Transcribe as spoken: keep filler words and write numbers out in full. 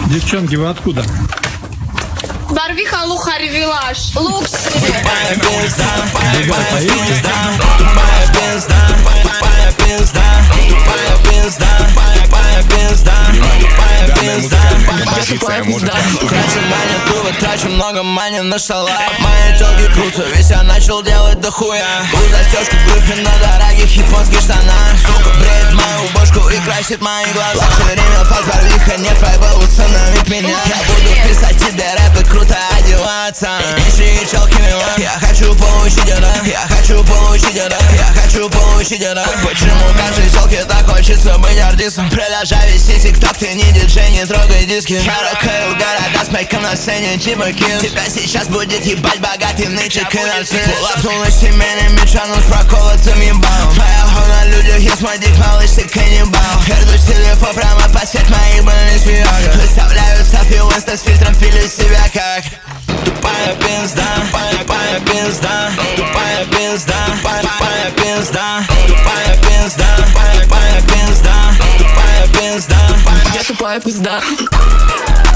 Девчонки, вы откуда? Барвиха, Лухарь, Вилаж, Лукс. Тупая пизда, тупая пизда, тупая пизда, тупая пизда, тупая пизда, тупая пизда, тупая пизда, тупая пизда. Трачу монету, трачу много мани на шалах. Мои телки круто, ведь я начал делать дохуя. У застежку Гриффин на дорогих японских штанах. Сука бреет мою бошку и красит мои глаза. Все время факт барвиха, нет вайба, установить меня. Я буду писать тебе рэп и круто одеваться. Ищи челки мила. Я хочу получить это, я хочу получить это, я хочу получить это. Почему каждой телке так хочется быть артистом? Продолжай вести тикток, ты не диджей, не трогай диски. Я рокаю города с майком на сцене типа Килс. Тебя сейчас будет ебать богатый нычек и нарцисс. Лапнула семейными чаном с проколотым ебалом. Твоя хо на людях, есть мой дик, малыш, ты каннибал. Вернусь телефон прямо под свет моих больных свиёк. Выставляю селфи в инста с фильтром, пилю себя как тупая пизда, тупая пизда, тупая пизда, тупая пизда, тупая пизда, тупая пизда, тупая пизда, я тупая пизда.